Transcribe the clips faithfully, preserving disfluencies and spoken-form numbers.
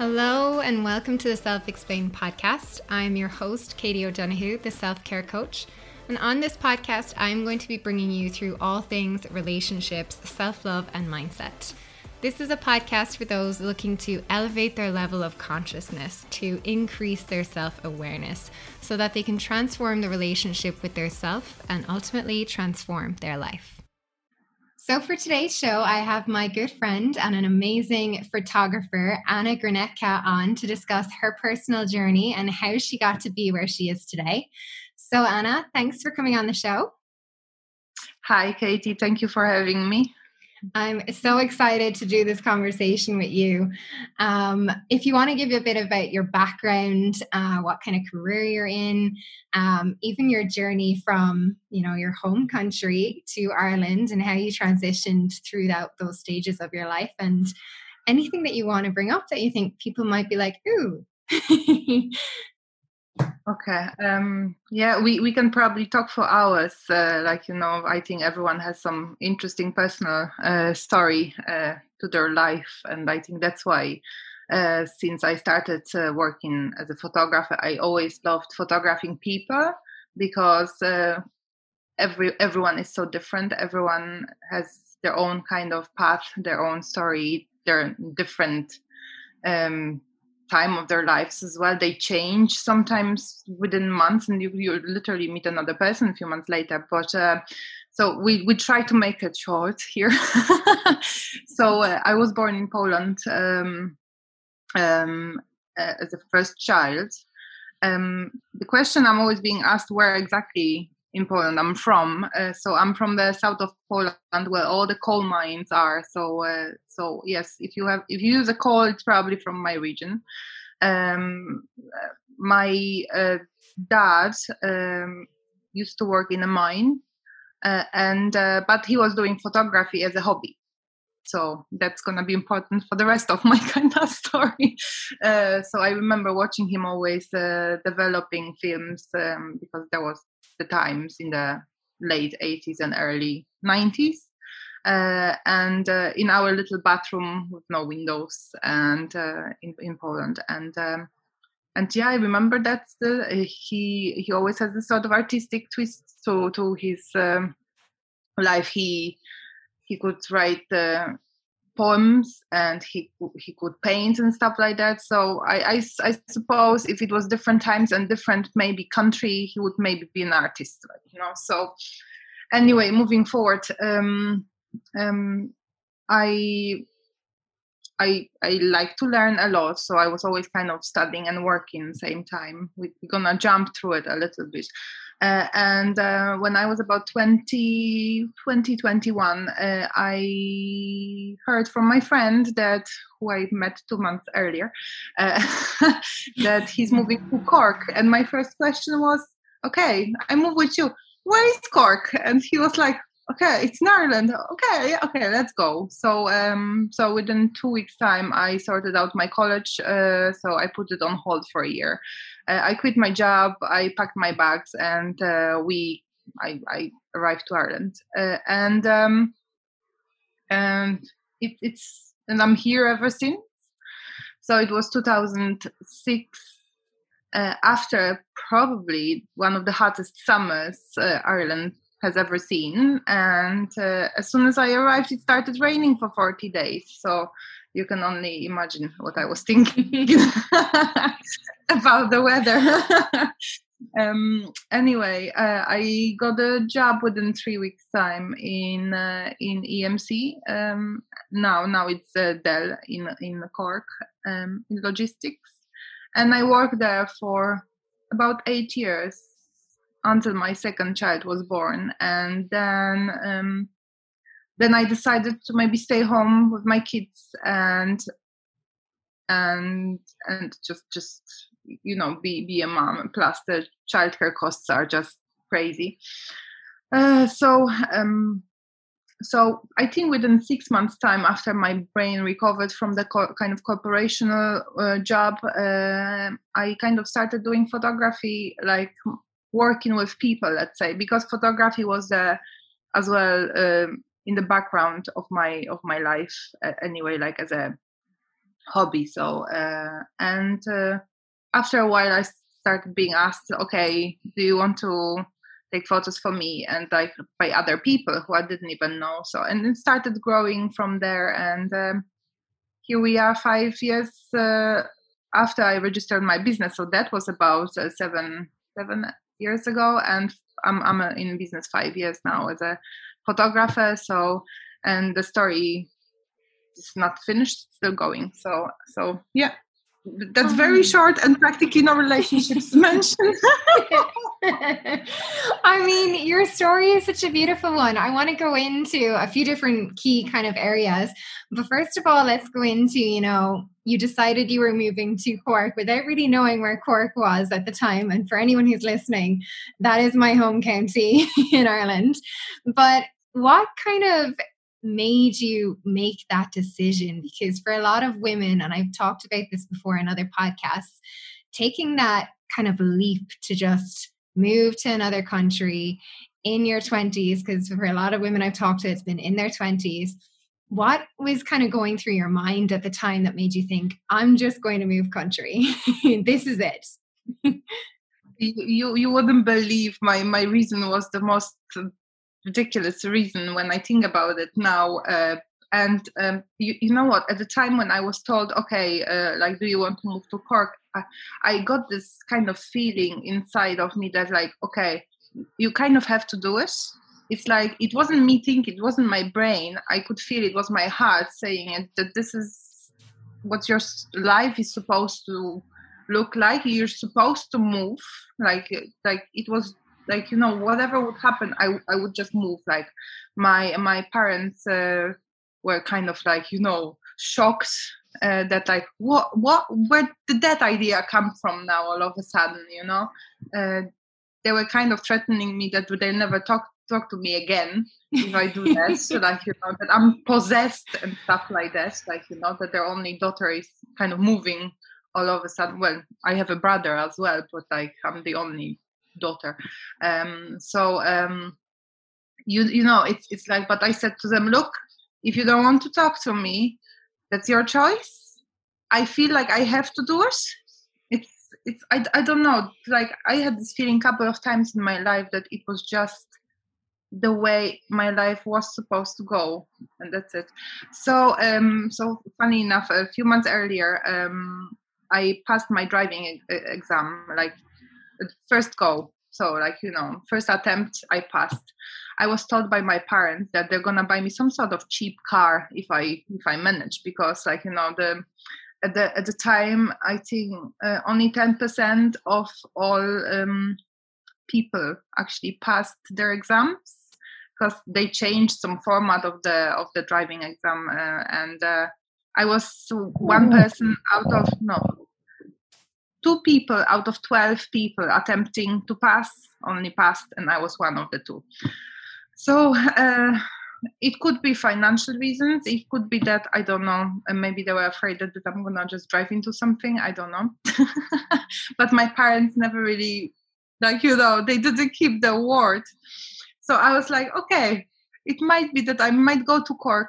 Hello and welcome to the Self-Explained podcast. I'm your host, Katie O'Donoghue, the self-care coach. And on this podcast, I'm going to be bringing you through all things relationships, self-love, and mindset. This is a podcast for those looking to elevate their level of consciousness, to increase their self-awareness, so that they can transform the relationship with their self and ultimately transform their life. So for today's show, I have my good friend and an amazing photographer, Anna Grynetka, on to discuss her personal journey and how she got to be where she is today. So Anna, thanks for coming on the show. Hi, Katie. Thank you for having me. I'm so excited to do this conversation with you. Um, if you want to give a bit about your background, uh, what kind of career you're in, um, even your journey from, you know, your home country to Ireland and how you transitioned throughout those stages of your life, and anything that you want to bring up that you think people might be like, ooh. Okay. Um, yeah, we, we can probably talk for hours. Uh, like, you know, I think everyone has some interesting personal uh, story uh, to their life. And I think that's why uh, since I started uh, working as a photographer, I always loved photographing people because uh, every everyone is so different. Everyone has their own kind of path, their own story, their different um time of their lives as well. They change sometimes within months, and you, you literally meet another person a few months later. But uh, so we we try to make it short here. so uh, I was born in Poland um, um, uh, as a first child. Um, the question I'm always being asked, where exactly in Poland I'm from. Uh, so I'm from the south of Poland, where all the coal mines are. So, uh, so yes, if you have, if you use a coal, it's probably from my region. Um, my uh, dad um, used to work in a mine, uh, and uh, but he was doing photography as a hobby. So that's going to be important for the rest of my kind of story. Uh, so I remember watching him always uh, developing films um, because there was the times in the late eighties and early nineties. Uh, and uh, in our little bathroom with no windows and uh, in, in Poland. And um, and yeah, I remember that still. Uh, he he always has this sort of artistic twist to, to his um, life. He he could write uh, poems, and he he could paint and stuff like that. So I, I, I suppose if it was different times and different maybe country, he would maybe be an artist, you know. So anyway, moving forward, um, um, I I I like to learn a lot, so I was always kind of studying and working at the same time. We're gonna jump through it a little bit. Uh, and uh, when I was about twenty, twenty, twenty-one, uh, I heard from my friend that, who I met two months earlier, uh, that he's moving to Cork. And my first question was, okay, I move with you. Where is Cork? And he was like, okay, it's in Ireland. Okay, okay, let's go. So, um, so within two weeks' time, I sorted out my college. Uh, so I put it on hold for a year. Uh, I quit my job. I packed my bags, and uh, we, I, I arrived to Ireland. Uh, and um, and it, it's, and I'm here ever since. So it was two thousand six. Uh, after probably one of the hottest summers uh, Ireland has ever seen, and uh, as soon as I arrived, it started raining for forty days. So you can only imagine what I was thinking about the weather. um, anyway, uh, I got a job within three weeks' time in uh, in E M C. Um, now, now it's uh, Dell in in Cork, um, in logistics, and I worked there for about eight years. Until my second child was born, and then um, then I decided to maybe stay home with my kids and and and just just you know be be a mom. Plus the childcare costs are just crazy. Uh, so um, so I think within six months' time, after my brain recovered from the co- kind of corporational uh, job, uh, I kind of started doing photography, like working with people, let's say, because photography was uh, as well um, in the background of my of my life uh, anyway, like as a hobby. So uh, and uh, after a while, I started being asked, okay, do you want to take photos for me, and like by other people who I didn't even know. So and it started growing from there, and um, here we are five years uh, after I registered my business. So that was about uh, seven seven years ago, and I'm I'm uh, in business five years now as a photographer. So and the story is not finished, still going. So so yeah. That's very short and practically no relationships mentioned. I mean, your story is such a beautiful one. I want to go into a few different key kind of areas. But first of all, let's go into, you know, you decided you were moving to Cork without really knowing where Cork was at the time. And for anyone who's listening, that is my home county in Ireland. But what kind of made you make that decision? Because for a lot of women, and I've talked about this before in other podcasts, taking that kind of leap to just move to another country in your twenties, because for a lot of women I've talked to, it's been in their twenties. What was kind of going through your mind at the time that made you think, I'm just going to move country? This is it. you you wouldn't believe my my reason was the most ridiculous reason when I think about it now. Uh, and um, you, you know what? At the time when I was told, okay, uh, like, do you want to move to Cork? I, I got this kind of feeling inside of me that, like, okay, you kind of have to do it. It's like, it wasn't me thinking, it wasn't my brain. I could feel it was my heart saying it, that this is what your life is supposed to look like. You're supposed to move. Like, like it was like, you know, whatever would happen, I I would just move. Like my my parents uh, were kind of like, you know, shocked uh, that like, what what where did that idea come from now all of a sudden, you know? Uh, they were kind of threatening me that they'll never talk talk to me again if I do that. So like, you know, that I'm possessed and stuff like that. Like, you know, that their only daughter is kind of moving all of a sudden. Well, I have a brother as well, but like I'm the only daughter. Um, so um, you you know, it's it's like, but I said to them, look, if you don't want to talk to me, that's your choice. I feel like I have to do it. It's it's I, I don't know. Like I had this feeling a couple of times in my life that it was just the way my life was supposed to go, and that's it. So um so funny enough, a few months earlier, um I passed my driving e- exam, like first go. So like, you know, first attempt, I passed. I was told by my parents that they're gonna buy me some sort of cheap car if I if I manage, because like, you know, the at the at the time I think uh, only ten percent of all um, people actually passed their exams, because they changed some format of the of the driving exam, uh, and uh, I was one person out of no two people out of twelve people attempting to pass, only passed, and I was one of the two. So uh, it could be financial reasons. It could be that, I don't know, and maybe they were afraid that, that I'm going to just drive into something. I don't know. But my parents never really, like, you know, they didn't keep their word. So I was like, okay, it might be that I might go to Cork,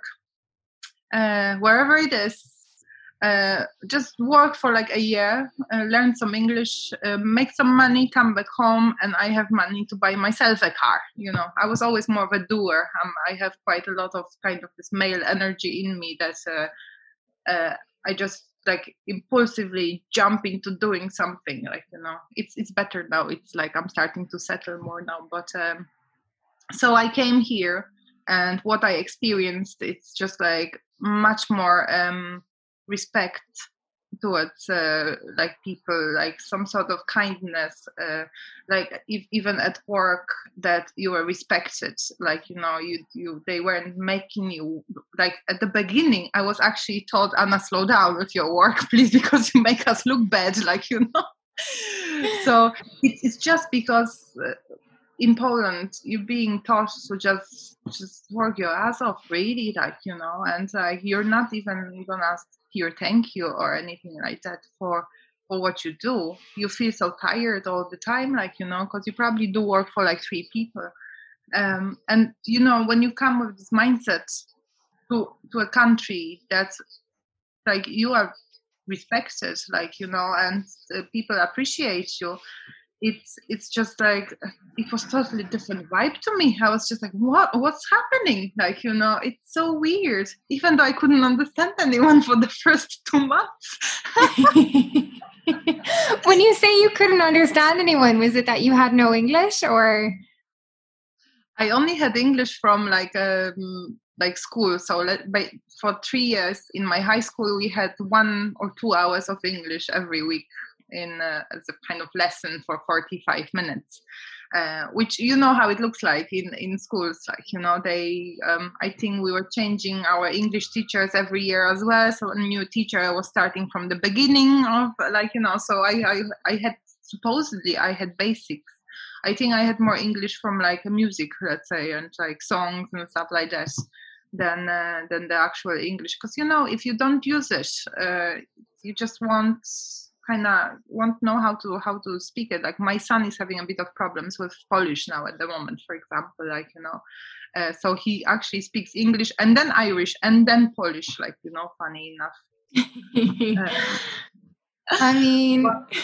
uh, wherever it is, uh, just work for like a year, uh, learn some English, uh, make some money, come back home, and I have money to buy myself a car. You know, I was always more of a doer. Um, I have quite a lot of kind of this male energy in me that uh, uh, I just like impulsively jump into doing something. Like, you know, it's it's better now. It's like I'm starting to settle more now. But um, so I came here, and what I experienced, it's just like much more um, respect towards uh, like people, like some sort of kindness, uh, like if, even at work, that you were respected. Like, you know, you you they weren't making you, like at the beginning I was actually told, Anna, slow down with your work please, because you make us look bad, like, you know. So it's, it's just because uh, in Poland, you're being taught to just just work your ass off, really, like, you know, and like you're not even gonna ask your thank you or anything like that for for what you do. You feel so tired all the time, like, you know, because you probably do work for like three people, um, and you know, when you come with this mindset to to a country that's like, you are respected, like, you know, and uh, people appreciate you. It's it's just like, it was totally different vibe to me. I was just like, what what's happening? Like, you know, it's so weird. Even though I couldn't understand anyone for the first two months. When you say you couldn't understand anyone, was it that you had no English, or? I only had English from like um, like school. So let, by, for three years in my high school, we had one or two hours of English every week in uh, as a kind of lesson for forty-five minutes. Uh, which, you know how it looks like in, in schools, like, you know, they, um, I think we were changing our English teachers every year as well. So a new teacher was starting from the beginning of, like, you know, so I, I, I had, supposedly I had basics. I think I had more English from like music, let's say, and like songs and stuff like that than, uh, than the actual English. Because, you know, if you don't use it, uh, you just won't, kind of won't know how to how to speak it. Like my son is having a bit of problems with Polish now at the moment, for example, like, you know, uh, so he actually speaks English and then Irish and then Polish, like, you know, funny enough. uh, I mean,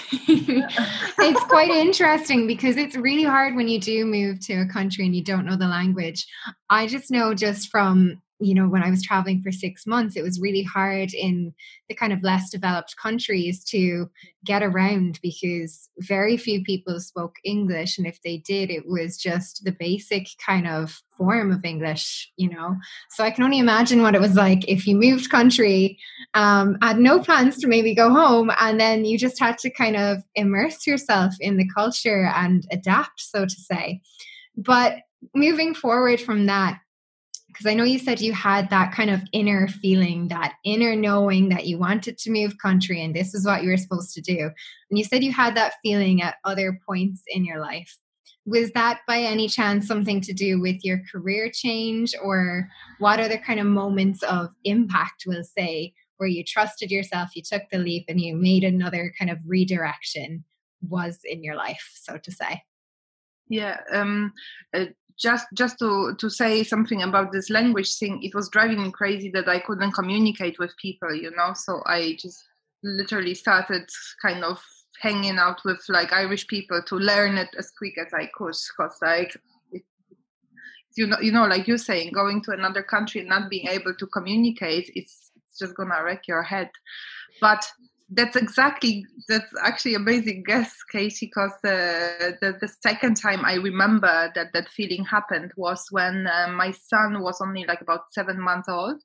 it's quite interesting because it's really hard when you do move to a country and you don't know the language. I just know just from, you know, when I was traveling for six months, it was really hard in the kind of less developed countries to get around because very few people spoke English. And if they did, it was just the basic kind of form of English, you know. So I can only imagine what it was like if you moved country, um, had no plans to maybe go home, and then you just had to kind of immerse yourself in the culture and adapt, so to say. But moving forward from that, because I know you said you had that kind of inner feeling, that inner knowing that you wanted to move country and this is what you were supposed to do. And you said you had that feeling at other points in your life. Was that by any chance something to do with your career change, or what other kind of moments of impact, we'll say, where you trusted yourself, you took the leap and you made another kind of redirection was in your life, so to say? Yeah. Um, uh, just just to, to say something about this language thing, it was driving me crazy that I couldn't communicate with people, you know, so I just literally started kind of hanging out with like Irish people to learn it as quick as I could, because like it, you know you know like you're saying, going to another country and not being able to communicate, it's, it's just gonna wreck your head. But that's exactly, that's actually a basic guess, Katie, because uh, the, the second time I remember that that feeling happened was when uh, my son was only like about seven months old.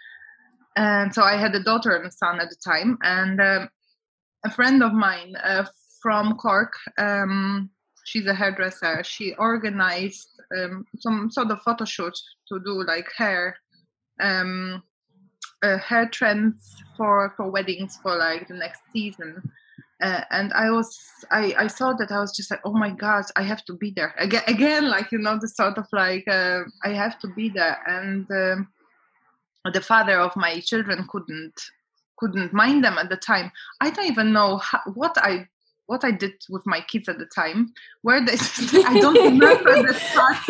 And so I had a daughter and a son at the time. And um, a friend of mine uh, from Cork, um, she's a hairdresser, she organized um, some sort of photo shoot to do like hair, um, uh, hair trends for, for weddings for like the next season. Uh, and I was, I, I saw that, I was just like, oh my God, I have to be there again, again, like, you know, the sort of like, uh, I have to be there. And um, the father of my children couldn't, couldn't mind them at the time. I don't even know how, what I, what I did with my kids at the time. Where they, I don't remember the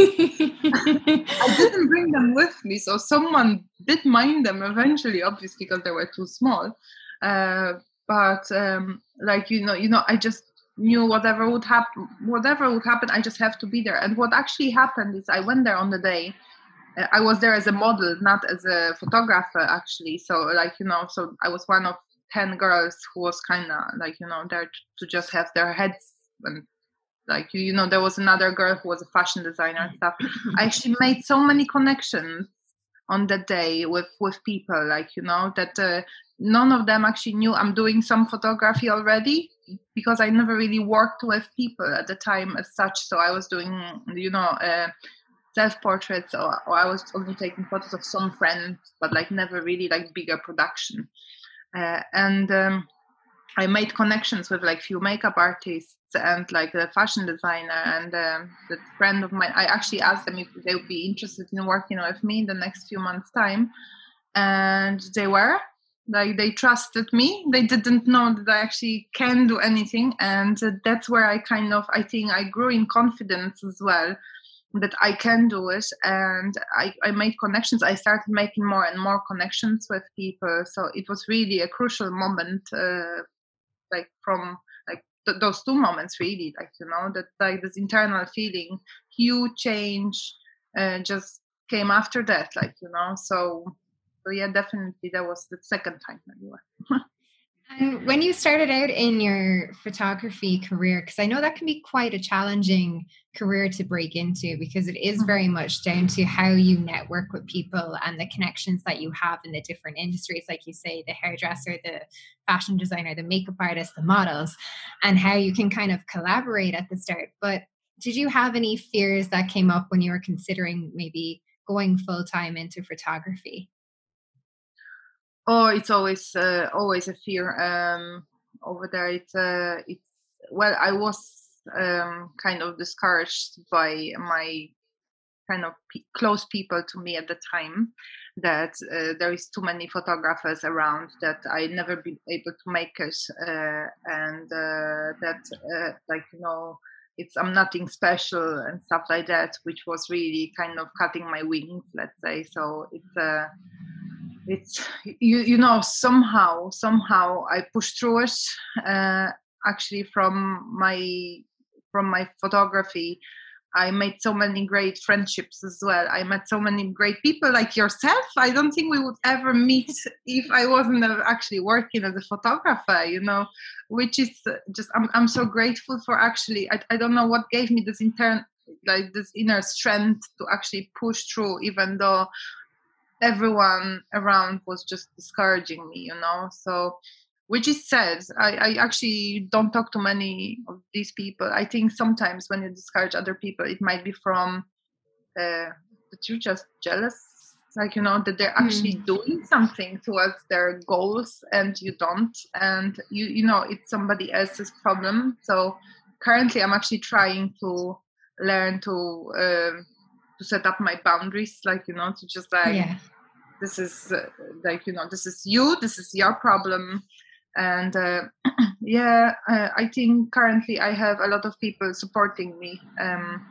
part. I didn't bring them with me, so someone did mind them eventually, obviously, because they were too small. Uh, but um, like you know, you know, I just knew whatever would happen, whatever would happen, I just have to be there. And what actually happened is, I went there on the day. Uh, I was there as a model, not as a photographer, actually. So, like you know, so I was one of ten girls who was kind of like, you know, there to just have their heads, and like, you know, there was another girl who was a fashion designer and stuff. I actually made so many connections on that day with with people, like, you know, that uh, none of them actually knew I'm doing some photography already, because I never really worked with people at the time as such. So I was doing, you know, uh, self-portraits, or, or I was only taking photos of some friends, but like never really like bigger production. Uh, and um, I made connections with like few makeup artists and like a fashion designer, and um, the friend of mine. I actually asked them if they would be interested in working with me in the next few months' time, and they were. Like, they trusted me. They didn't know that I actually can do anything, and uh, that's where I kind of, I think, I grew in confidence as well. that I can do it, and I, I made connections. I started making more and more connections with people. So it was really a crucial moment, uh, like from like th- those two moments, really, like you know that like this internal feeling, huge change, uh, just came after that, like you know. So, so yeah, definitely that was the second time anyway. And when you started out in your photography career, because I know that can be quite a challenging career to break into, because it is very much down to how you network with people and the connections that you have in the different industries, like you say, the hairdresser, the fashion designer, the makeup artist, the models, and how you can kind of collaborate at the start. But did you have any fears that came up when you were considering maybe going full time into photography? Oh, it's always uh, always a fear um, over there. It's uh, it's well, I was um, kind of discouraged by my kind of p- close people to me at the time that uh, there is too many photographers around, that I never been able to make it, uh, and uh, that uh, like you know it's I'm nothing special and stuff like that, which was really kind of cutting my wings, let's say. So it's. Uh, it's you you know somehow somehow I pushed through it, uh, actually from my from my photography. I made so many great friendships as well. I met so many great people like yourself. I don't think we would ever meet if I wasn't uh, actually working as a photographer, you know, which is uh, just, I'm, I'm so grateful for. Actually, I, I don't know what gave me this intern, like this inner strength to actually push through, even though everyone around was just discouraging me, you know. So, which is sad. I, I actually don't talk to many of these people. I think sometimes when you discourage other people, it might be from uh, that you're just jealous, like you know that they're actually Hmm. doing something towards their goals and you don't, and you you know it's somebody else's problem. So currently, I'm actually trying to learn to. Um to set up my boundaries, like you know to just like Yeah. this is uh, like you know this is you, this is your problem. And uh, yeah, uh, I think currently I have a lot of people supporting me, um,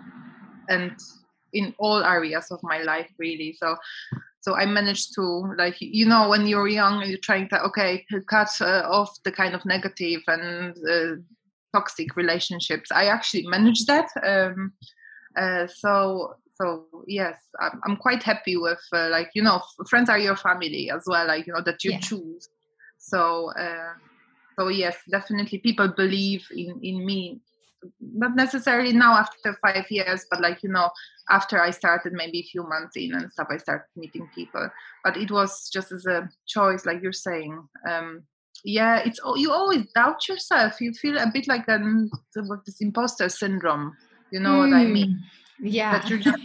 and in all areas of my life, really. So so I managed to, like you know when you're young and you're trying to okay cut uh, off the kind of negative and uh, toxic relationships. I actually managed that. um, uh, so so yes, I'm, I'm quite happy with uh, like you know f- friends are your family as well, like you know that you Yeah. choose. So uh, so yes, definitely people believe in in me, not necessarily now after five years, but like you know after I started maybe a few months in and stuff, I started meeting people. But it was just as a choice, like you're saying. um yeah, it's al- you always doubt yourself. You feel a bit like an with this imposter syndrome, you know what I mean, Mm, that yeah. you're just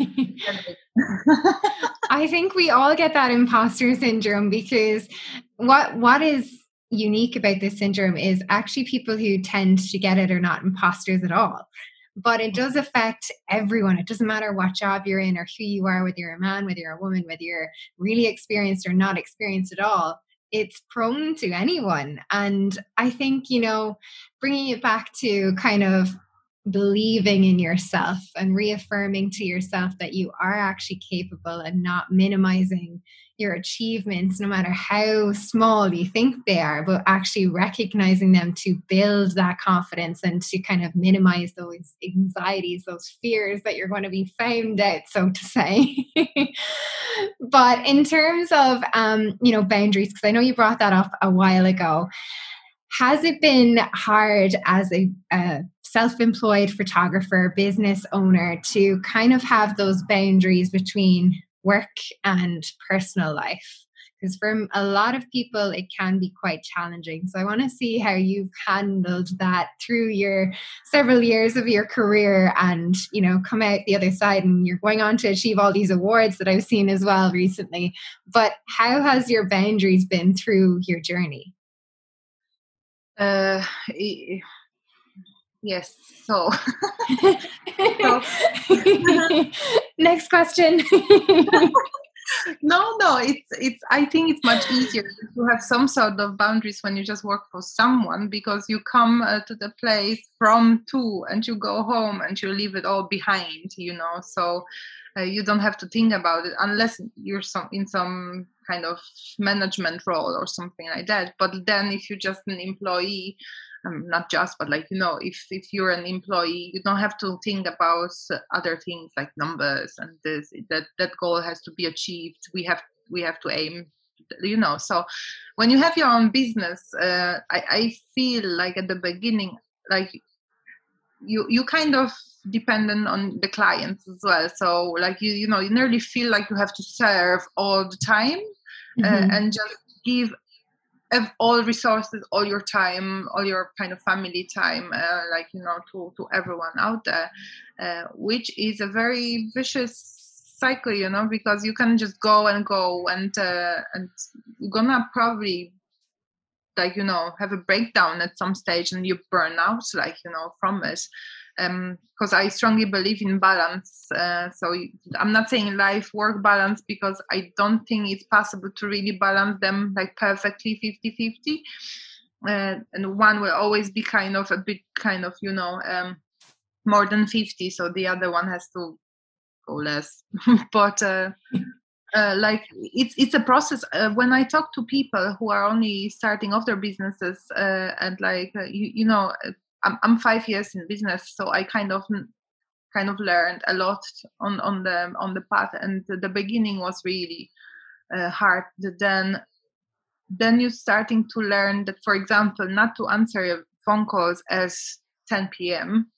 I think we all get that imposter syndrome, because what what is unique about this syndrome is actually people who tend to get it are not imposters at all. But it does affect everyone. It doesn't matter what job you're in or who you are, whether you're a man, whether you're a woman, whether you're really experienced or not experienced at all. It's prone to anyone. And I think, you know, bringing it back to kind of believing in yourself and reaffirming to yourself that you are actually capable and not minimizing your achievements, no matter how small you think they are, but actually recognizing them to build that confidence and to kind of minimize those anxieties, those fears that you're going to be found out, so to say. But in terms of, um, you know, boundaries, because I know you brought that up a while ago, has it been hard as a, a self employed photographer, business owner, to kind of have those boundaries between work and personal life? Because for a lot of people, it can be quite challenging. So I want to see how you've handled that through your several years of your career and, you know, come out the other side, and you're going on to achieve all these awards that I've seen as well recently. But how has your boundaries been through your journey? uh, y- yes. So so Next question. no, no, it's it's. I think it's much easier to have some sort of boundaries when you just work for someone, because you come uh, to the place from two and you go home and you leave it all behind, you know. So uh, you don't have to think about it unless you're some in some kind of management role or something like that. But then if you're just an employee, um, not just, but like, you know, if if you're an employee, you don't have to think about uh, other things like numbers and this, that that goal has to be achieved. We have we have to aim, you know. So when you have your own business, uh, I, I feel like at the beginning, like you you kind of dependent on the clients as well. So like you you know, you nearly feel like you have to serve all the time, uh, Mm-hmm. and just give of all resources, all your time, all your kind of family time, uh, like, you know, to, to everyone out there, uh, which is a very vicious cycle, you know, because you can just go and go and, uh, and you're gonna probably, like, you know, have a breakdown at some stage and you burn out, like, you know, from it. Um, because I strongly believe in balance. Uh, so I'm not saying life work balance, because I don't think it's possible to really balance them like perfectly fifty-fifty. Uh, and one will always be kind of a bit kind of, you know, um, more than fifty. So the other one has to go less. but uh, uh, like it's it's a process. Uh, when I talk to people who are only starting off their businesses, uh, and like uh, you, you know, I'm, I'm five years in business, so I kind of kind of learned a lot on on the on the path, and the, the beginning was really uh, hard. Then then you're starting to learn that, for example, not to answer phone calls as ten p.m.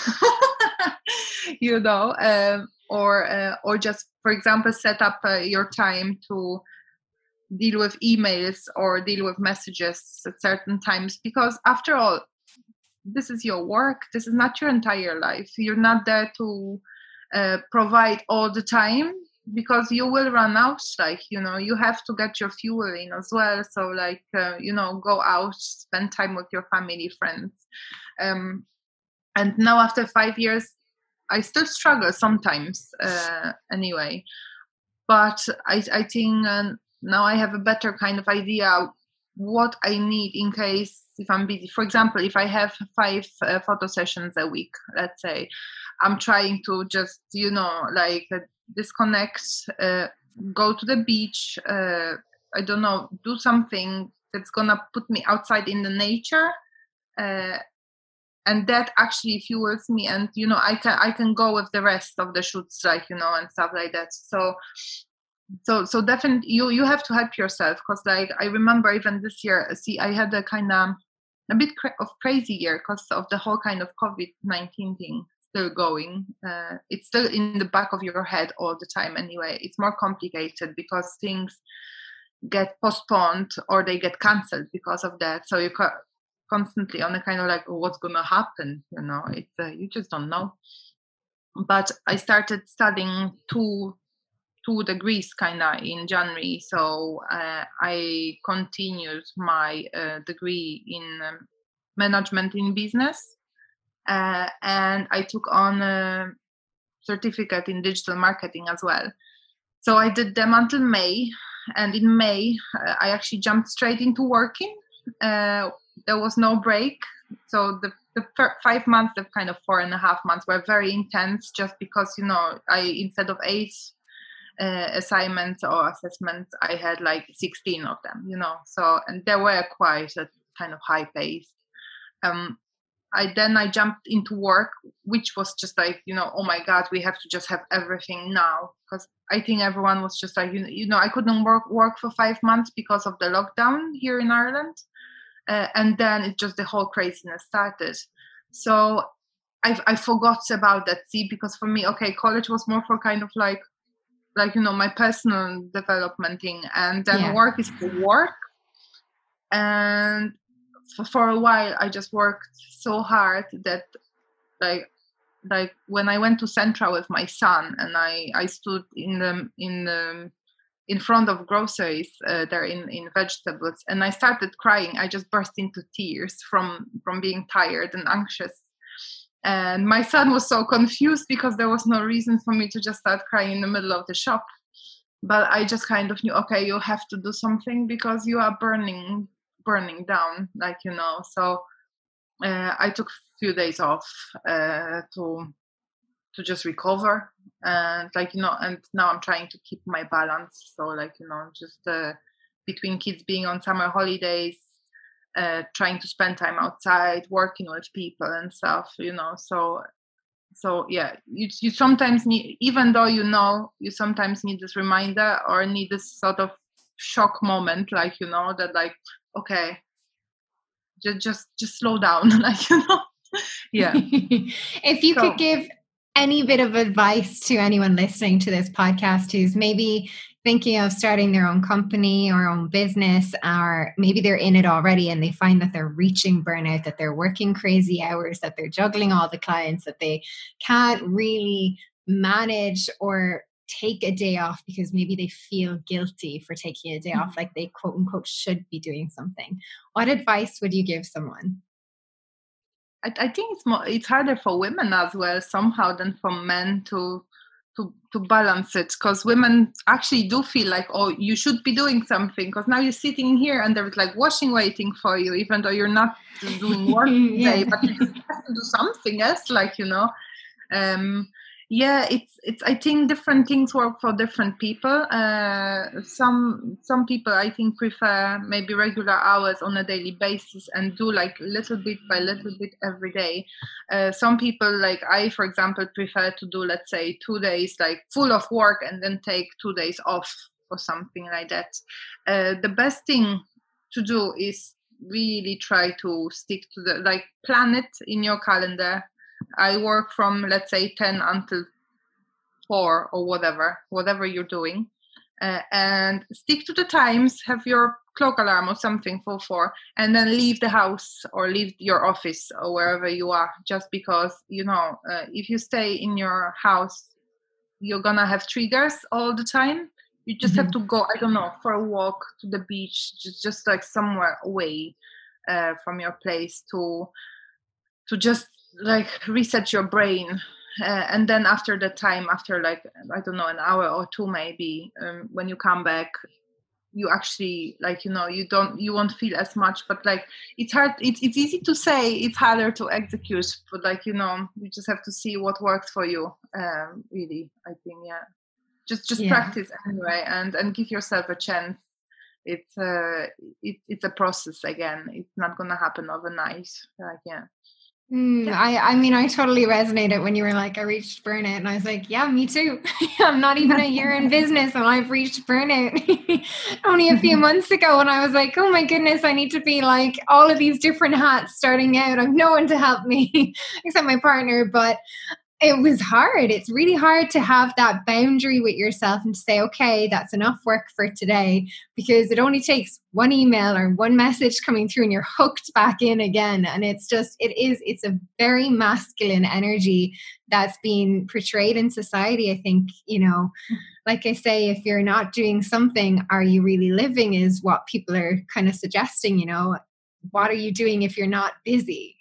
you know, um, or uh, or just, for example, set up uh, your time to deal with emails or deal with messages at certain times, because after all, this is your work. This is not your entire life. You're not there to uh, provide all the time, because you will run out. Like, you know, you have to get your fuel in as well. So like, uh, you know, go out, spend time with your family, friends. Um, and now after five years, I still struggle sometimes uh, anyway. But I, I think uh, now I have a better kind of idea what I need in case if I'm busy. For example, if I have five uh, photo sessions a week, let's say, I'm trying to just, you know, like uh, disconnect, uh, go to the beach, uh, I don't know, do something that's gonna put me outside in the nature. Uh, and that actually fuels me, and you know, I can I can go with the rest of the shoots, like, you know, and stuff like that. So so so definitely you you have to help yourself, because like I remember even this year, see, I had a kind of a bit cra- of crazy year because of the whole kind of covid nineteen thing still going. Uh, it's still in the back of your head all the time anyway. It's more complicated because things get postponed or they get cancelled because of that. So you ca- constantly on a kind of like, oh, what's gonna happen, you know, it's uh, you just don't know. But I started studying two two degrees kind of in January. So uh, I continued my uh, degree in um, management in business, uh, and I took on a certificate in digital marketing as well. So I did them until May, and in May uh, I actually jumped straight into working. Uh, there was no break. So the the fir- five months, the kind of four and a half months were very intense, just because, you know, I, instead of eight uh, assignments or assessments, I had like sixteen of them, you know. So, and they were quite a kind of high pace. Um, I then I jumped into work, which was just like, you know, oh my God, we have to just have everything now. Because I think everyone was just like, you know, you know, I couldn't work work for five months because of the lockdown here in Ireland. Uh, and then it just, the whole craziness started. So I, I forgot about that, see, because for me, okay, college was more for kind of like, like, you know, my personal development thing. And then Yeah. work is for work. And for, for a while, I just worked so hard that like, like when I went to Centra with my son and I, I stood in the, in the, in front of groceries uh, there in, in vegetables, and I started crying. I just burst into tears from from being tired and anxious. And my son was so confused because there was no reason for me to just start crying in the middle of the shop. but I just kind of knew, okay, you have to do something because you are burning burning down, like, you know. So uh, I took a few days off uh, to to just recover, and like, you know, and now I'm trying to keep my balance. So like, you know, just uh, between kids being on summer holidays, uh, trying to spend time outside, working with people and stuff, you know. So so yeah, you you sometimes need, even though you know, you sometimes need this reminder or need this sort of shock moment, like, you know, that like, okay, just just just slow down, like, you know. Yeah. If you So could give any bit of advice to anyone listening to this podcast who's maybe thinking of starting their own company or own business, or maybe they're in it already and they find that they're reaching burnout, that they're working crazy hours, that they're juggling all the clients, that they can't really manage or take a day off because maybe they feel guilty for taking a day off, like they quote unquote should be doing something. What advice would you give someone? I, I think it's more, it's harder for women as well somehow than for men to to to balance it, because women actually do feel like, oh, you should be doing something because now you're sitting here and there's like washing waiting for you, even though you're not doing work today, Yeah. but you just have to do something else, like, you know. um yeah, it's it's I think different things work for different people. uh some some people, I think, prefer maybe regular hours on a daily basis and do like little bit by little bit every day. Uh, some people, like I, for example, prefer to do, let's say, two days like full of work and then take two days off or something like that. Uh, the best thing to do is really try to stick to the, like, plan it in your calendar. I work from, let's say, ten until four or whatever, whatever you're doing. Uh, and stick to the times, have your clock alarm or something for four, and then leave the house or leave your office or wherever you are. Just because, you know, uh, if you stay in your house, you're gonna have triggers all the time. You just Mm-hmm. have to go, I don't know, for a walk to the beach, just, just like somewhere away uh, from your place to to just like reset your brain. Uh, and then after the time, after like, I don't know, an hour or two maybe, um, when you come back, you actually, like, you know, you don't, you won't feel as much. But like, it's hard, it's, it's easy to say, it's harder to execute, but like, you know, you just have to see what works for you. Um really, I think, yeah, just just Yeah. practice anyway, and and give yourself a chance. It's uh it, it's a process. Again, it's not gonna happen overnight. Like, yeah. Mm, Yeah. I, I mean, I totally resonated when you were like, I reached burnout. And I was like, yeah, me too. I'm not even a year in business and I've reached burnout only a few months ago. And I was like, oh my goodness, I need to be like all of these different hats starting out. I have no one to help me except my partner. But it was hard. It's really hard to have that boundary with yourself and to say, okay, that's enough work for today, because it only takes one email or one message coming through and you're hooked back in again. And it's just, it is, it's a very masculine energy that's being portrayed in society. I think, you know, like I say, if you're not doing something, are you really living, is what people are kind of suggesting, you know. What are you doing if you're not busy?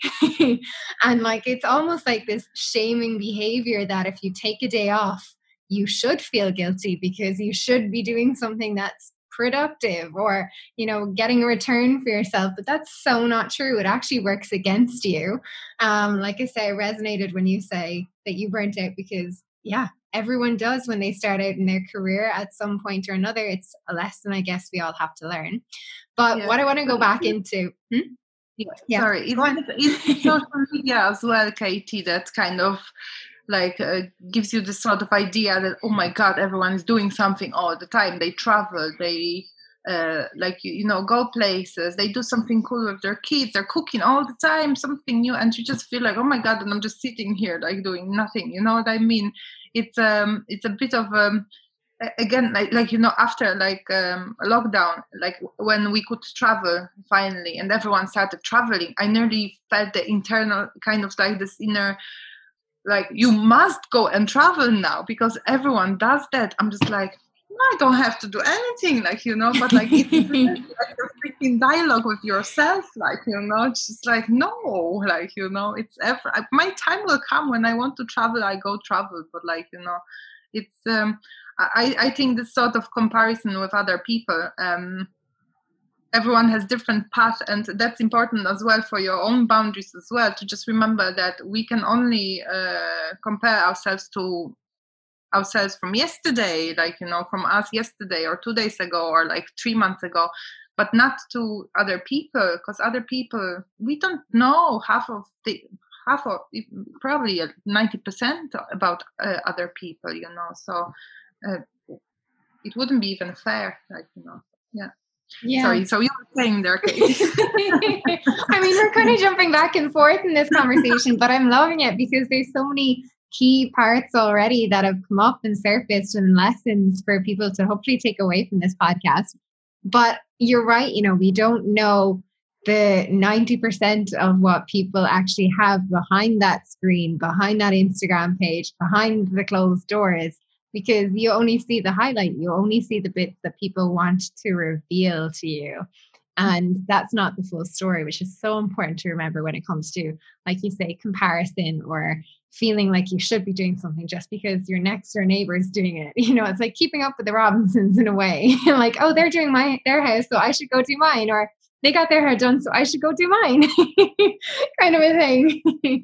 And like, it's almost like this shaming behavior that if you take a day off, you should feel guilty because you should be doing something that's productive or, you know, getting a return for yourself. But that's so not true. It actually works against you. Um, like I say, I resonated when you say that you burnt out because, yeah, everyone does when they start out in their career at some point or another. It's a lesson, I guess, we all have to learn. But Yeah. what I want to go back into, hmm? Yeah, Yeah, sorry, go on. it's, it's social media as well, Katie, that kind of like uh, gives you this sort of idea that, oh my God, everyone's doing something all the time. They travel, they uh, like, you, you know, go places, they do something cool with their kids, they're cooking all the time, something new, and you just feel like, oh my God, and I'm just sitting here like doing nothing. You know what I mean? It's um, it's a bit of um. again, like, like you know, after like um, a lockdown, like when we could travel finally and everyone started traveling, I nearly felt the internal kind of like this inner, like, you must go and travel now because everyone does that. I'm just like, no, I don't have to do anything, like, you know. But like, it's like a freaking dialogue with yourself, like, you know. It's just like, no, like, you know, it's ever, my time will come when I want to travel, I go travel. But like, you know, it's um, I, I think this sort of comparison with other people, um, everyone has different paths, and that's important as well for your own boundaries as well, to just remember that we can only uh, compare ourselves to ourselves from yesterday, like, you know, from us yesterday or two days ago or like three months ago, but not to other people, because other people, we don't know half of the half of probably ninety percent about uh, other people, you know, so uh, it wouldn't be even fair, like, you know. Yeah. Yeah. Sorry, so you were saying there, Katie. I mean, we're kind of jumping back and forth in this conversation, but I'm loving it because there's so many key parts already that have come up and surfaced and lessons for people to hopefully take away from this podcast. But you're right, you know, we don't know the ninety percent of what people actually have behind that screen, behind that Instagram page, behind the closed doors, because you only see the highlight, you only see the bits that people want to reveal to you. And that's not the full story, which is so important to remember when it comes to, like you say, comparison or feeling like you should be doing something just because your next door neighbor is doing it. You know, it's like keeping up with the Robinsons in a way. Like, oh, they're doing my their house, so I should go do mine. Or they got their hair done, so I should go do mine. Kind of a thing.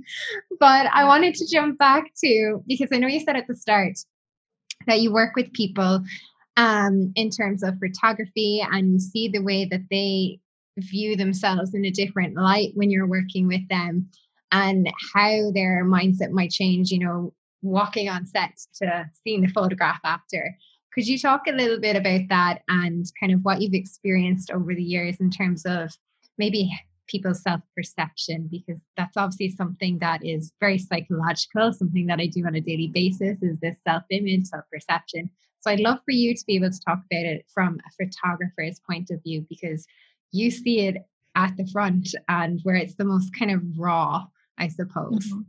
But I wanted to jump back to, because I know you said at the start that you work with people um, in terms of photography, and you see the way that they view themselves in a different light when you're working with them, and how their mindset might change, you know, walking on set to seeing the photograph after. Could you talk a little bit about that and kind of what you've experienced over the years in terms of maybe people's self-perception, because that's obviously something that is very psychological, something that I do on a daily basis, is this self-image, self-perception. So I'd love for you to be able to talk about it from a photographer's point of view, because you see it at the front and where it's the most kind of raw, I suppose. Mm-hmm.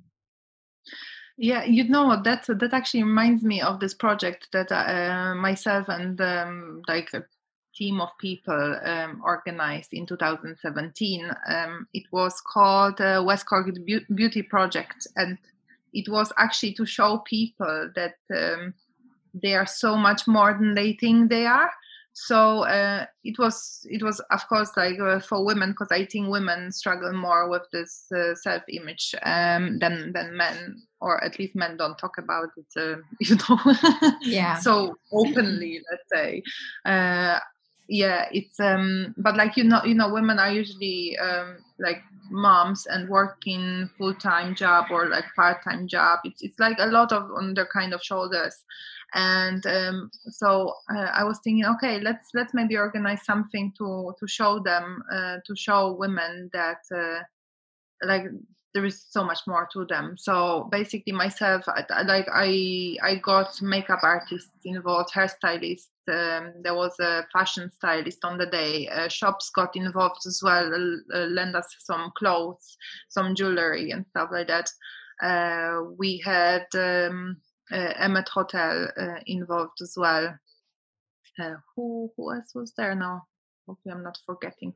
Yeah, you know what, that that actually reminds me of this project that uh, myself and um, like a team of people um, organized in two thousand seventeen. Um, it was called uh, West Cork Beauty Project, and it was actually to show people that um, they are so much more than they think they are. So uh, it was, it was of course like uh, for women, because I think women struggle more with this uh, self-image um, than than men, or at least men don't talk about it, uh, you know, yeah, so openly. Let's say, uh, yeah, it's um, but like you know, you know, women are usually um, like moms and working full-time job or like part-time job. It's it's like a lot of on their kind of shoulders. And um, so uh, I was thinking, okay, let's let's maybe organize something to to show them, uh, to show women that uh, like there is so much more to them. So basically, myself, I, like I I got makeup artists involved, hairstylists. Um, there was a fashion stylist on the day. Uh, shops got involved as well, uh, lend us some clothes, some jewelry, and stuff like that. Uh, we had. Um, Uh, Emmet Hotel uh, involved as well. Uh, who who else was there now? Hopefully, I'm not forgetting.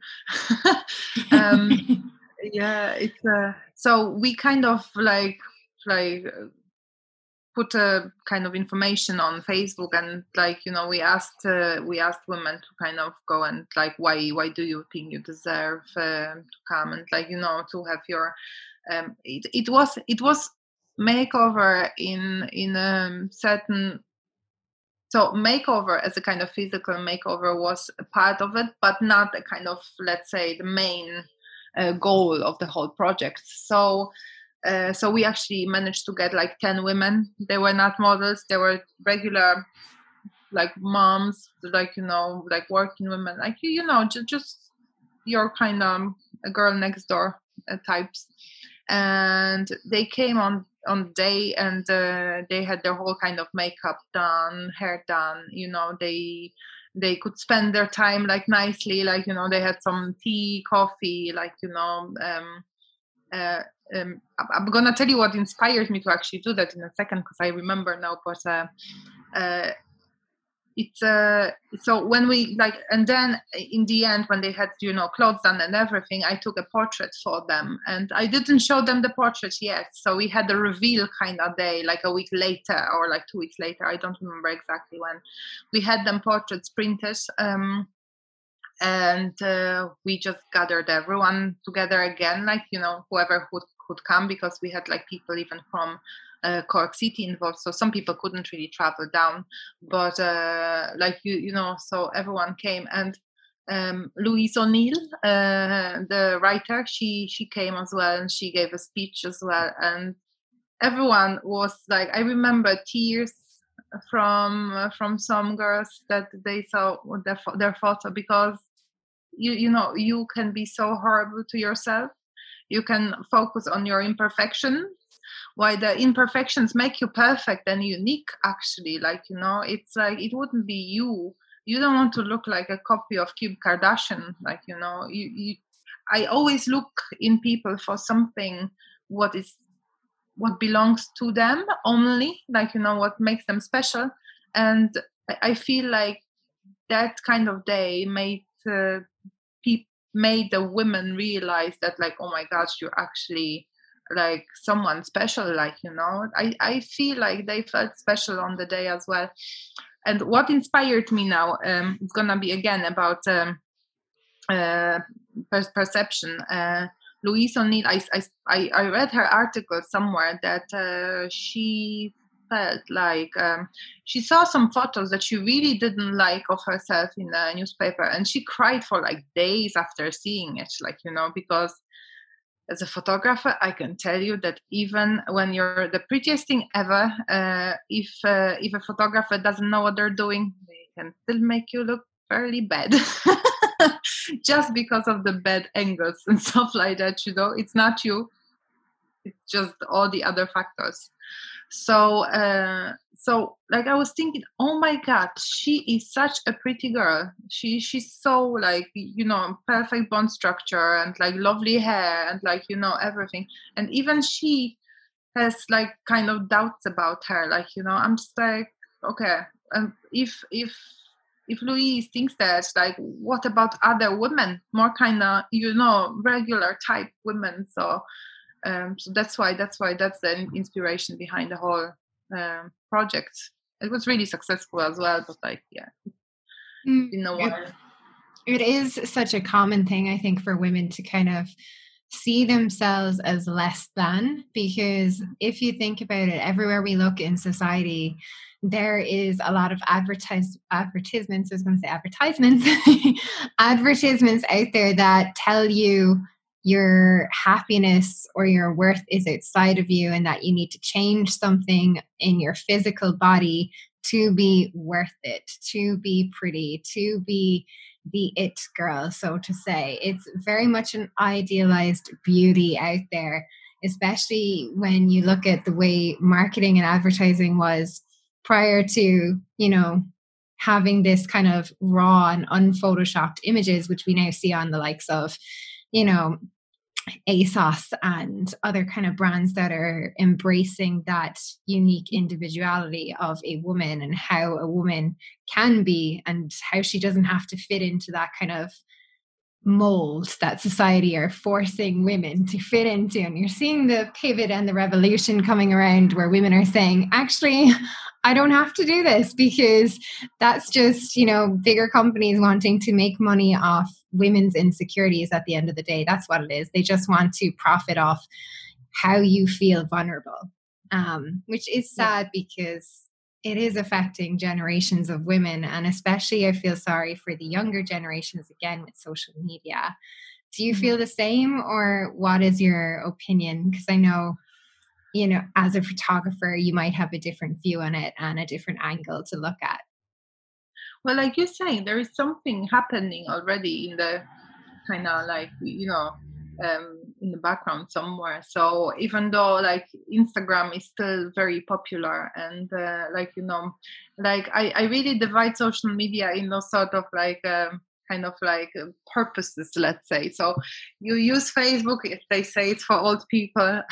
um, yeah, it's uh, so we kind of like like put a kind of information on Facebook, and like you know we asked uh, we asked women to kind of go and like why why do you think you deserve uh, to come, and like you know to have your um, it it was it was. makeover in in a certain, so makeover as a kind of physical makeover was a part of it, but not a kind of, let's say, the main uh, goal of the whole project. So uh, so we actually managed to get like ten women. They were not models, they were regular like moms, like you know like working women, like you, you know just, just your kind of a girl next door uh, types. And they came on on day, and uh, they had their whole kind of makeup done, hair done, you know they they could spend their time like nicely, like you know they had some tea, coffee, like you know um uh, um, I'm gonna tell you what inspired me to actually do that in a second, because I remember now. But uh, uh, it's uh so when we like, and then in the end when they had, you know, clothes done and everything, I took a portrait for them, and I didn't show them the portrait yet, so we had a reveal kind of day, like a week later or like two weeks later, I don't remember exactly when. We had them portraits printed, um and uh, we just gathered everyone together again, like, you know, whoever would could come, because we had like people even from uh, Cork City involved, so some people couldn't really travel down, but uh, like you you know, so everyone came. And um, Louise O'Neill, uh, the writer, she she came as well, and she gave a speech as well, and everyone was like, I remember tears from uh, from some girls that they saw their pho- their photo, because you you know, you can be so horrible to yourself, you can focus on your imperfections, why the imperfections make you perfect and unique, actually, like, you know, it's like it wouldn't be you. You don't want to look like a copy of Kim Kardashian, like, you know, you, you I always look in people for something what is what belongs to them only, like, you know, what makes them special. And i I feel like that kind of day made uh, pe- made the women realize that, like, oh my gosh, you're actually like someone special, like, you know, i i feel like they felt special on the day as well. And what inspired me now, um it's gonna be again about um uh per- perception. uh Louise O'Neill, I, I i read her article somewhere that uh, she felt like um, she saw some photos that she really didn't like of herself in a newspaper, and she cried for like days after seeing it, like, you know, because as a photographer, I can tell you that even when you're the prettiest thing ever, uh, if uh, if a photographer doesn't know what they're doing, they can still make you look fairly bad, just because of the bad angles and stuff like that. You know, it's not you; it's just all the other factors. So, uh, so like I was thinking, oh my God, she is such a pretty girl. She she's so, like, you know, perfect bone structure and like lovely hair and like, you know, everything. And even she has like kind of doubts about her. Like, you know, I'm just like, okay, um, if if if Louise thinks that, like, what about other women, more kind of, you know, regular type women? So um, so that's why that's why that's the inspiration behind the whole um, project. It was really successful as well, but like, yeah, Mm, in a It, while. it is such a common thing, I think, for women to kind of see themselves as less than, because if you think about it, everywhere we look in society, there is a lot of advertise advertisements. I was going to say advertisements, advertisements out there that tell you your happiness or your worth is outside of you, and that you need to change something in your physical body to be worth it, to be pretty, to be the it girl, so to say. It's very much an idealized beauty out there, especially when you look at the way marketing and advertising was prior to, you know, having this kind of raw and unphotoshopped images, which we now see on the likes of, you know, ASOS and other kind of brands that are embracing that unique individuality of a woman and how a woman can be and how she doesn't have to fit into that kind of mold that society are forcing women to fit into. And you're seeing the pivot and the revolution coming around where women are saying, actually, I don't have to do this, because that's just, you know, bigger companies wanting to make money off women's insecurities at the end of the day. That's what it is. They just want to profit off how you feel vulnerable, um, which is sad because it is affecting generations of women. And especially I feel sorry for the younger generations, again, with social media. Do you feel the same, or what is your opinion? Because I know, you know, as a photographer, you might have a different view on it and a different angle to look at. Well, like you're saying, there is something happening already in the kind of like, you know, um, in the background somewhere. So even though like Instagram is still very popular, and uh, like, you know, like I, I really divide social media in those sort of like um, kind of like uh, purposes, let's say. So you use Facebook, if they say it's for old people.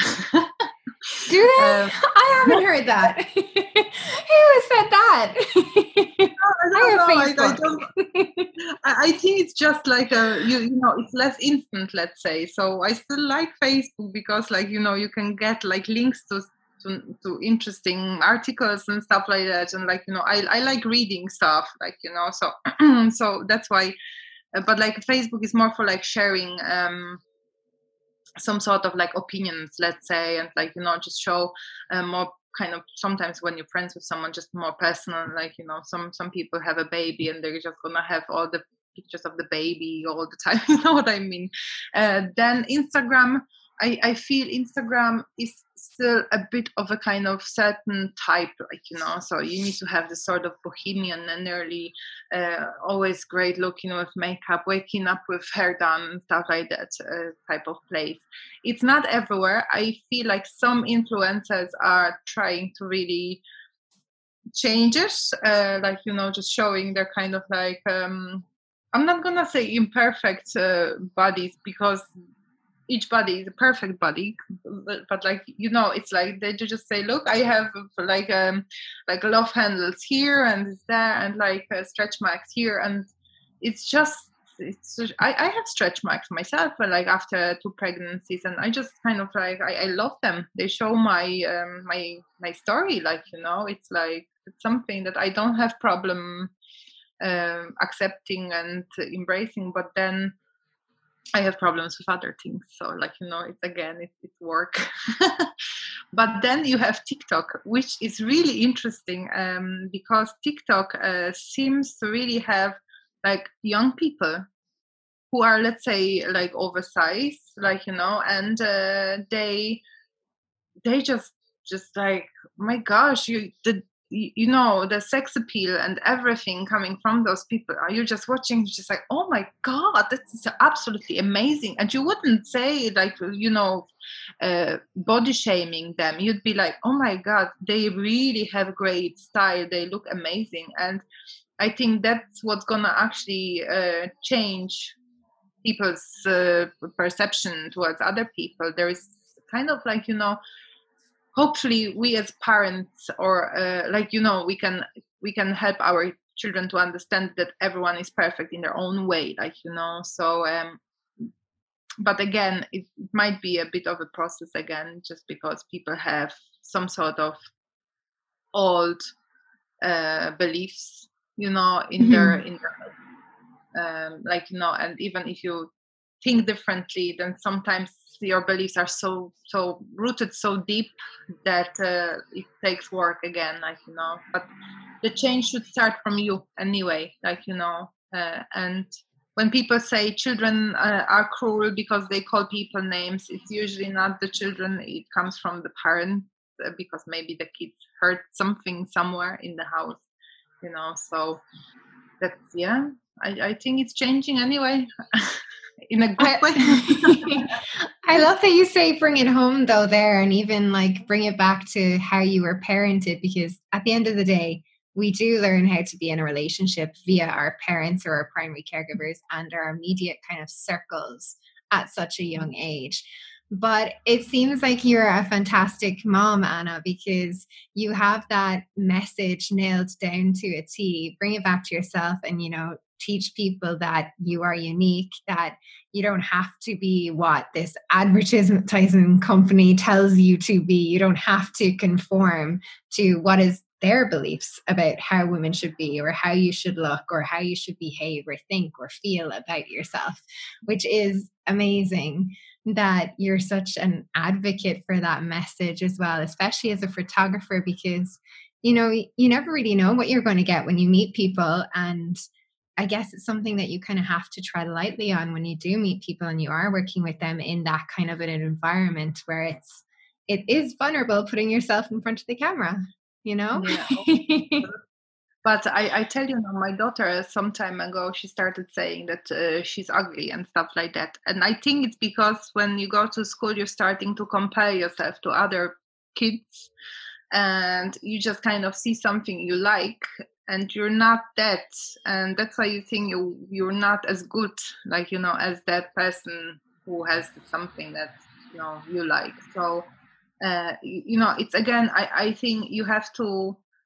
Do they? um, I haven't heard that. Who has said that? I, I Facebook? don't. I, I think it's just like a you, you know it's less instant, let's say. So I still like Facebook because like you know you can get like links to to, to interesting articles and stuff like that, and like you know I I like reading stuff like you know so so that's why. uh, But like Facebook is more for like sharing um some sort of like opinions, let's say, and like you know just show uh, more kind of sometimes when you're friends with someone just more personal, like you know some some people have a baby and they're just gonna have all the pictures of the baby all the time. You know what I mean? Uh, then Instagram, I, I feel Instagram is still a bit of a kind of certain type, like you know so you need to have this sort of bohemian and early uh, always great looking with makeup, waking up with hair done and stuff like that uh, type of place. It's not everywhere. I feel like some influencers are trying to really change it, uh, like you know just showing their kind of like um I'm not gonna say imperfect uh, bodies, because each body is a perfect body, but, but like you know it's like they just say, look, I have like um like love handles here and it's there and like uh, stretch marks here, and it's just it's I, I have stretch marks myself, but like after two pregnancies, and I just kind of like I, I love them. They show my um my my story, like you know it's like it's something that I don't have problem um accepting and embracing, but then I have problems with other things. So, like, you know, it's again, it's, it's work. But then you have TikTok, which is really interesting um, because TikTok uh, seems to really have like young people who are, let's say, like oversized, like, you know, and uh, they they just just like, my gosh, you the you you know the sex appeal and everything coming from those people, are you just watching just like, oh my god, that's absolutely amazing, and you wouldn't say like you know uh, body shaming them. You'd be like, oh my god, they really have great style, they look amazing. And I think that's what's gonna actually uh, change people's uh, perception towards other people. There is kind of like you know hopefully we as parents, or uh, like you know we can we can help our children to understand that everyone is perfect in their own way, like you know so um but again it, it might be a bit of a process again, just because people have some sort of old uh beliefs, you know in their in their um like you know and even if you think differently, then sometimes your beliefs are so so rooted so deep that uh, it takes work again, like you know but the change should start from you anyway, like you know uh, and when people say children uh, are cruel because they call people names, it's usually not the children, it comes from the parents, uh, because maybe the kids heard something somewhere in the house, you know so that's yeah i, I think it's changing anyway. In a good way. I, I love that you say bring it home though there, and even like bring it back to how you were parented, because at the end of the day, we do learn how to be in a relationship via our parents or our primary caregivers and our immediate kind of circles at such a young age. But it seems like you're a fantastic mom, Anna, because you have that message nailed down to a T. Bring it back to yourself and, you know, teach people that you are unique, that you don't have to be what this advertising company tells you to be. You don't have to conform to what is their beliefs about how women should be, or how you should look, or how you should behave or think or feel about yourself, which is amazing that you're such an advocate for that message as well, especially as a photographer, because, you know, you never really know what you're going to get when you meet people. And I guess it's something that you kind of have to tread lightly on when you do meet people and you are working with them in that kind of an environment where it's, it is vulnerable putting yourself in front of the camera, you know? Yeah. But I, I tell you now, my daughter some time ago, she started saying that uh, she's ugly and stuff like that. And I think it's because when you go to school, you're starting to compare yourself to other kids, and you just kind of see something you like and you're not that. And that's why you think you, you're not as good, like, you know, as that person who has something that, you know, you like. So, uh, you, you know, it's again, I, I think you have to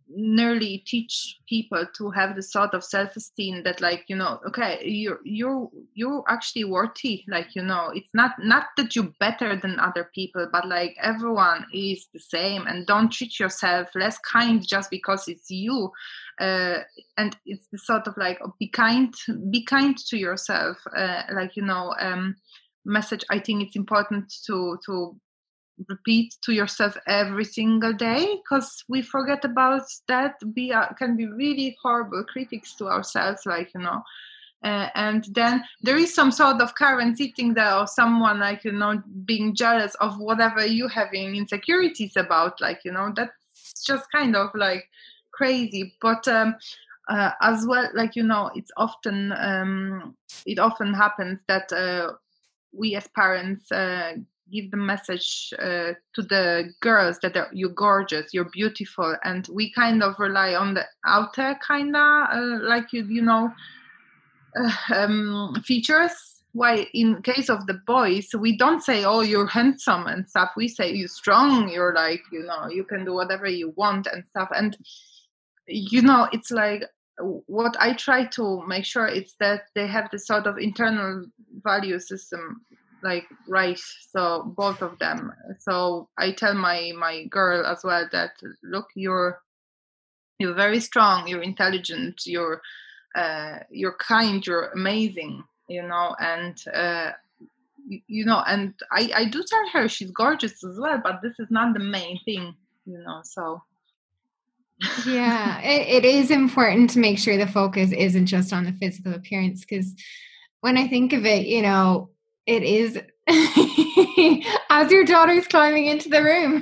nearly teach people to have this sort of self-esteem that, like, you know, okay, you're you're you're actually worthy, like, you know, it's not not that you're better than other people, but like everyone is the same, and don't treat yourself less kind just because it's you. Uh, and it's the sort of like, be kind, be kind to yourself, uh, like, you know, um message. I think it's important to to repeat to yourself every single day, because we forget about that. We are, can be really horrible critics to ourselves, like, you know. Uh, and then there is some sort of Karen sitting there, or someone, like, you know, being jealous of whatever you having insecurities about, like, you know, that's just kind of like crazy. But um, uh, as well, like, you know, it's often um, it often happens that uh, we as parents uh, give the message uh, to the girls that are, you're gorgeous, you're beautiful, and we kind of rely on the outer kind of uh, like, you you know uh, um, features. While in case of the boys, we don't say, "Oh, you're handsome" and stuff. We say, "You're strong. You're, like, you know, you can do whatever you want" and stuff. And you know, it's like, what I try to make sure is that they have this sort of internal value system, like, right. So both of them. So I tell my my girl as well that, look, you're you're very strong, you're intelligent, you're uh, you're kind, you're amazing, you know. And uh, you, you know, and I I do tell her she's gorgeous as well, but this is not the main thing, you know. So Yeah, it, it is important to make sure the focus isn't just on the physical appearance, because when I think of it, you know, it is as your daughter's climbing into the room.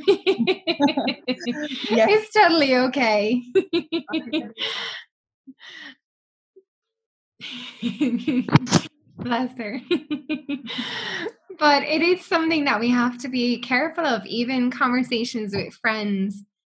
yes. It's totally okay. Bless her. But it is something that we have to be careful of, even conversations with friends,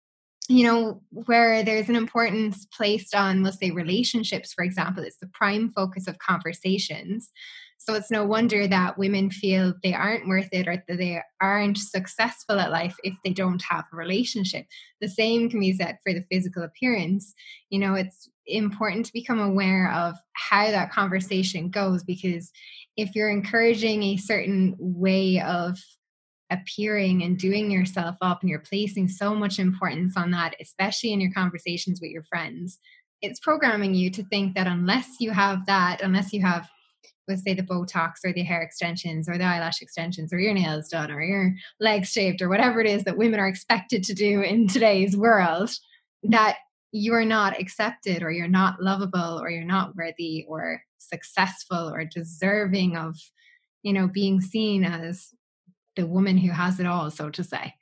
you know, where there's an importance placed on, let's say, relationships, for example. It's the prime focus of conversations. So it's no wonder that women feel they aren't worth it, or that they aren't successful at life if they don't have a relationship. The same can be said for the physical appearance. You know, it's important to become aware of how that conversation goes, because if you're encouraging a certain way of appearing and doing yourself up, and you're placing so much importance on that, especially in your conversations with your friends, it's programming you to think that unless you have that, unless you have, let's say, the Botox or the hair extensions or the eyelash extensions or your nails done or your legs shaved or whatever it is that women are expected to do in today's world, that you're not accepted, or you're not lovable, or you're not worthy or successful or deserving of, you know, being seen as the woman who has it all, so to say.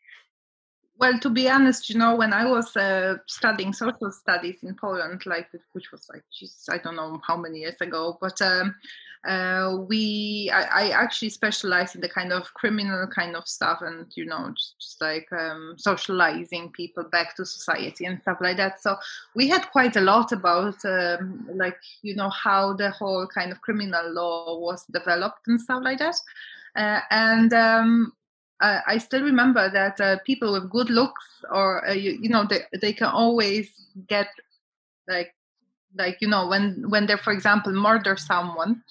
Well, to be honest, you know, when I was uh, studying social studies in Poland, like, which was like, geez, I don't know how many years ago, but um, uh, we, I, I actually specialized in the kind of criminal kind of stuff, and, you know, just, just like um, socializing people back to society and stuff like that. So we had quite a lot about, um, like, you know, how the whole kind of criminal law was developed and stuff like that. Uh, and um, uh, I still remember that uh, people with good looks, or uh, you, you know, they they can always get, like like you know, when when they, for example, murder someone,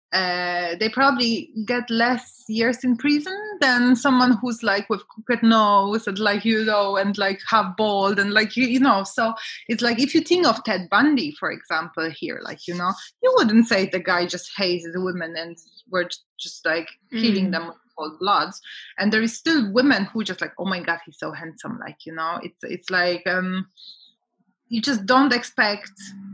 uh, they probably get less years in prison than someone who's like with crooked nose and, like, you know, and like half bald and, like, you, you know. So it's like, if you think of Ted Bundy, for example, here, like, you know, you wouldn't say the guy just hates the women and were just like killing Mm. them with cold bloods. And there is still women who just like, oh my God, he's so handsome. Like, you know, it's it's like um, you just don't expect.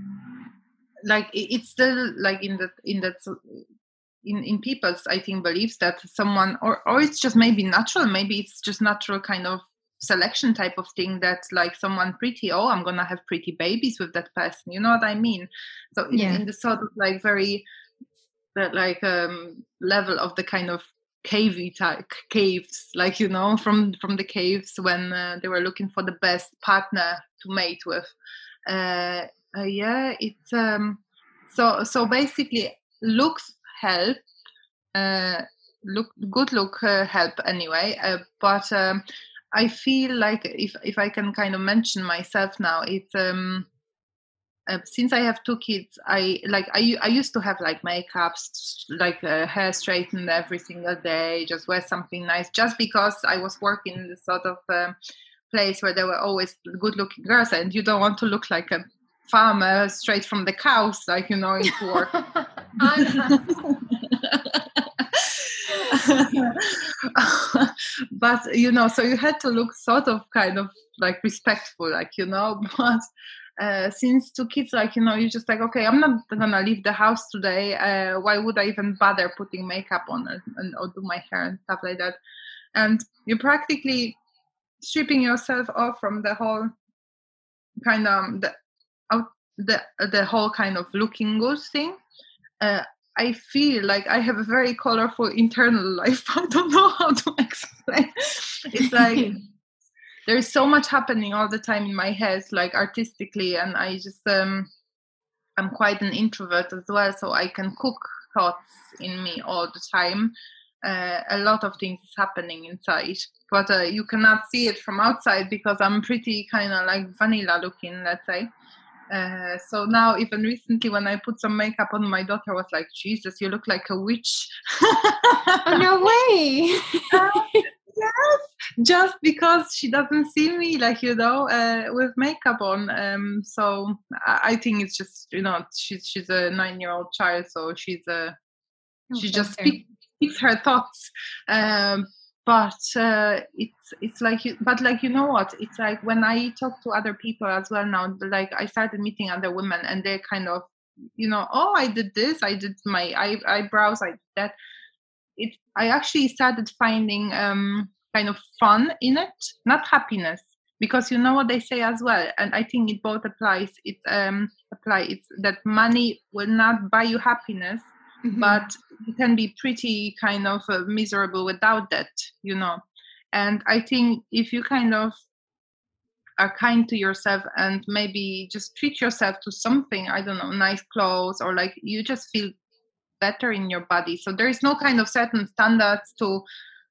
Like, it's still like in that in that in in people's, I think, beliefs that someone, or or it's just maybe natural, maybe it's just natural kind of selection type of thing, that like someone pretty, oh, I'm gonna have pretty babies with that person, you know what I mean? So in, Yeah. in the sort of like very that like um level of the kind of cavey type caves, like, you know, from from the caves when uh, they were looking for the best partner to mate with. uh, uh yeah, it's um so so basically, looks help, uh look good look uh, help anyway, uh, but um I feel like if if I can kind of mention myself now, it's um uh, since I have two kids, I like I u- I used to have like makeups, like uh, hair straightened every single day, just wear something nice, just because I was working in this sort of um, place where there were always good-looking girls, and you don't want to look like a farmer straight from the cows, like you know, into work. Anna. But you know, so you had to look sort of kind of like respectful, like you know, but uh, since two kids, like you know, you're just like, okay, I'm not gonna leave the house today. Uh, why would I even bother putting makeup on and, and or do my hair and stuff like that? And you're practically stripping yourself off from the whole kind of the out the the whole kind of looking good thing. uh, I feel like I have a very colorful internal life. I don't know how to explain. It's like there is so much happening all the time in my head, like artistically, and I just um I'm quite an introvert as well, so I can cook thoughts in me all the time. Uh, a lot of things is happening inside, but uh, you cannot see it from outside because I'm pretty kind of like vanilla looking, let's say. Uh, so now, even recently, when I put some makeup on, my daughter was like, "Jesus, you look like a witch." Oh, no way. Yes, just because she doesn't see me, like you know, uh, with makeup on. Um, so I, I think it's just you know, she's she's a nine-year-old child, so she's a Oh, she bless just her. speaks, speaks her thoughts. Um, but uh, it's it's like you, but like you know what? It's like when I talk to other people as well now. Like I started meeting other women, and they kind of, you know, oh, I did this, I did my eye, eyebrows, I did that. It I actually started finding um, kind of fun in it, not happiness, because you know what they say as well, and I think it both applies. It um apply it's that money will not buy you happiness, Mhm. but you can be pretty kind of uh, miserable without that, you know. And I think if you kind of are kind to yourself and maybe just treat yourself to something, I don't know, nice clothes, or like you just feel better in your body. So there is no kind of certain standards to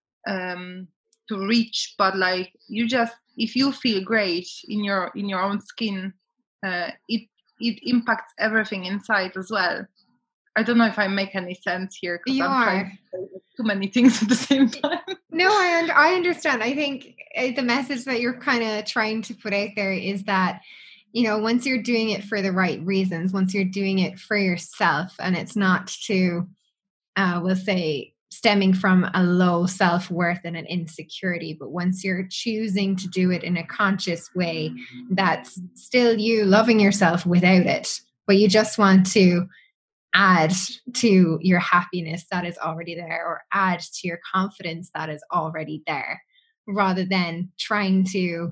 um to reach, but like you just, if you feel great in your in your own skin, uh it it impacts everything inside as well. I don't know if I make any sense here because You I'm trying are. to say too many things at the same time. No, I un- I understand. I think uh, the message that you're kind of trying to put out there is that, you know, once you're doing it for the right reasons, once you're doing it for yourself, and it's not to, uh, we'll say, stemming from a low self worth and an insecurity, but once you're choosing to do it in a conscious way, that's still you loving yourself without it, but you just want to add to your happiness that is already there, or add to your confidence that is already there, rather than trying to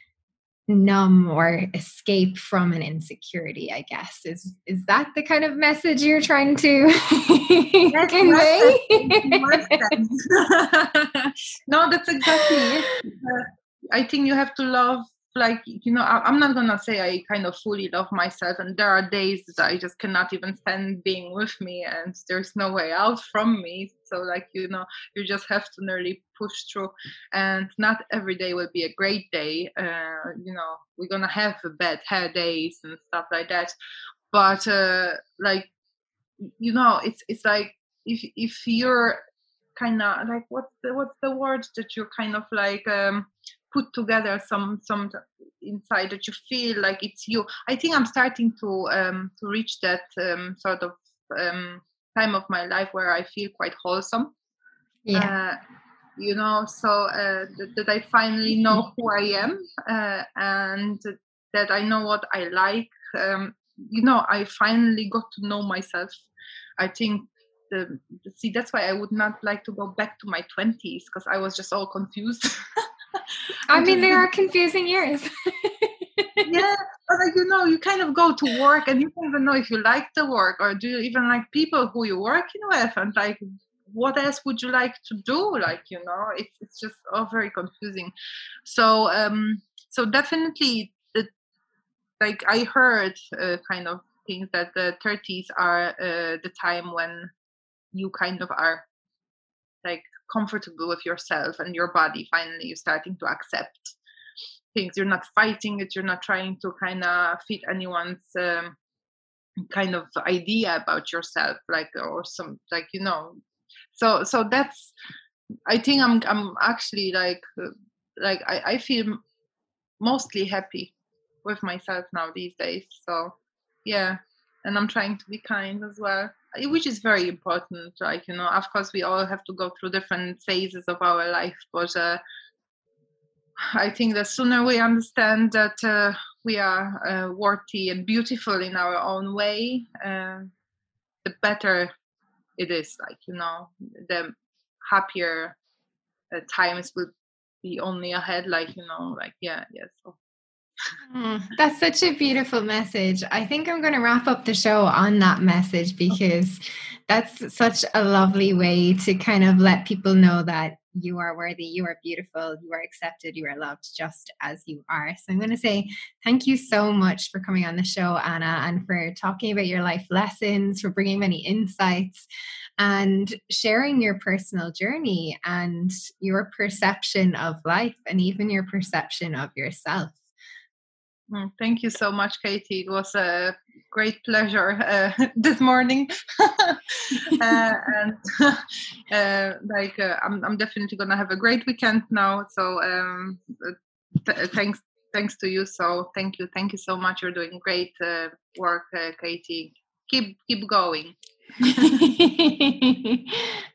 numb or escape from an insecurity. I guess is is that the kind of message you're trying to Yes, yes, that's in more convey? sense. No, that's exactly it. Uh, I think you have to love, like, you know, I, I'm not gonna say I kind of fully love myself, and there are days that I just cannot even stand being with me, and there's no way out from me. So, like, you know, you just have to nearly push through, and not every day will be a great day. Uh, you know, we're gonna have bad hair days and stuff like that, but uh, like, you know, it's it's like if if you're kind of like, what's the what's the word that you kind of like um put together some some inside that you feel like it's you. I think I'm starting to um to reach that um sort of um time of my life where I feel quite wholesome, Yeah. uh you know, so uh that, that I finally know who I am, uh, and that I know what I like. um you know, I finally got to know myself. I think the, the see, that's why I would not like to go back to my twenties, because I was just all confused. I I mean, just there did. are confusing years. Yeah, but like, you know, you kind of go to work and you don't even know if you like the work, or do you even like people who you're working with, and like what else would you like to do? Like, you know, it's it's just all very confusing. So um so definitely the, like I heard uh, kind of things that the thirties are uh, the time when you kind of are like comfortable with yourself and your body. Finally, you're starting to accept things. You're not fighting it. You're not trying to kind of fit anyone's um, kind of idea about yourself, like, or some, like, you know. So so that's, I think I'm I'm actually like uh, like I, I feel mostly happy with myself now these days. So yeah, and I'm trying to be kind as well, uh, which is very important. Like, you know, of course we all have to go through different phases of our life, but uh, I think the sooner we understand that uh, we are uh, worthy and beautiful in our own way, uh, the better it is. Like, you know, the happier uh, times will be only ahead. Like, you know, like, yeah, yes. So. Mm, that's such a beautiful message. I think I'm going to wrap up the show on that message, because that's such a lovely way to kind of let people know that you are worthy, you are beautiful, you are accepted, you are loved just as you are. So I'm going to say thank you so much for coming on the show, Anna, and for talking about your life lessons, for bringing many insights and sharing your personal journey and your perception of life and even your perception of yourself. Mm, thank you so much, Katie. It was a great pleasure uh, this morning, uh, and uh, like uh, I'm, I'm definitely gonna have a great weekend now. So um, th- thanks, thanks to you. So thank you, thank you so much. You're doing great uh, work, uh, Katie. Keep keep going.